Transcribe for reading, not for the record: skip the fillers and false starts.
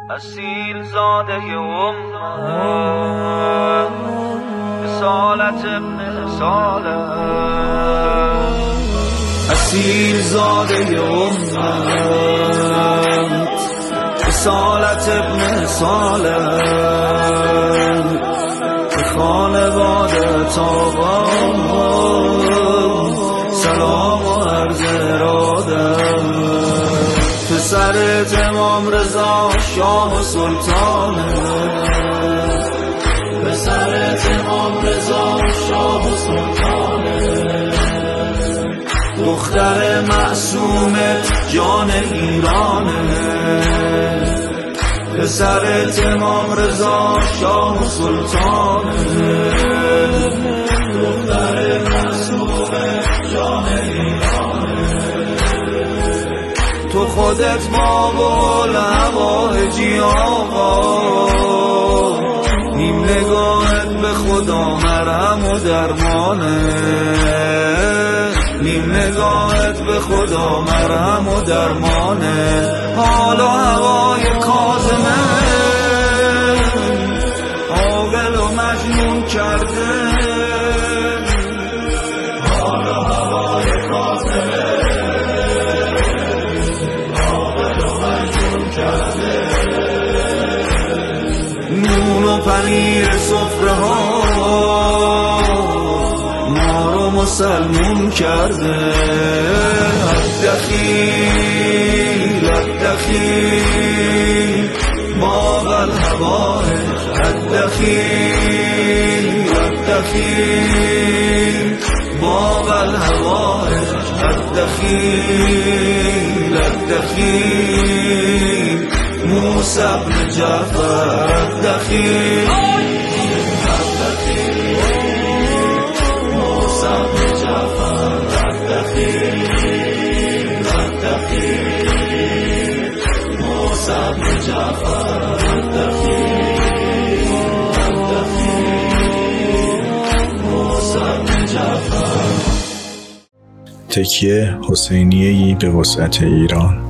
اصیل زاده امت رسالت ابن رسالت اصیل زاده امت رسالت ابن رسالت به خانواده تابان سلام و عرض اراده پسر امام رضا شاه و سلطانه پسر امام رضا شاه و سلطانه دختر معصومت جان ایرانه پسر امام رضا شاه و سلطانه دختر معصومت جان ایرانه تو خودت ما بول هواهجی آقا نیم نگاهت به خدا مرهم و درمانه نیم نگاهت به خدا مرهم و درمانه حالا هوای کاظمه عاقل و مجنون کرده حالا هوای کاظمه نون و پنیر سفره ها ما رو مسلمون کرده الدخیل الدخیل باب الهوائج الدخیل الدخیل باب الهوائج الدخیل الدخیل موسی بن جعفر الدخیل الدخیل موسی بن جعفر الدخیل الدخیل موسی بن جعفر الدخیل الدخیل موسی بن جعفر. تکیه حسینیه‌ای به وسعت ایران.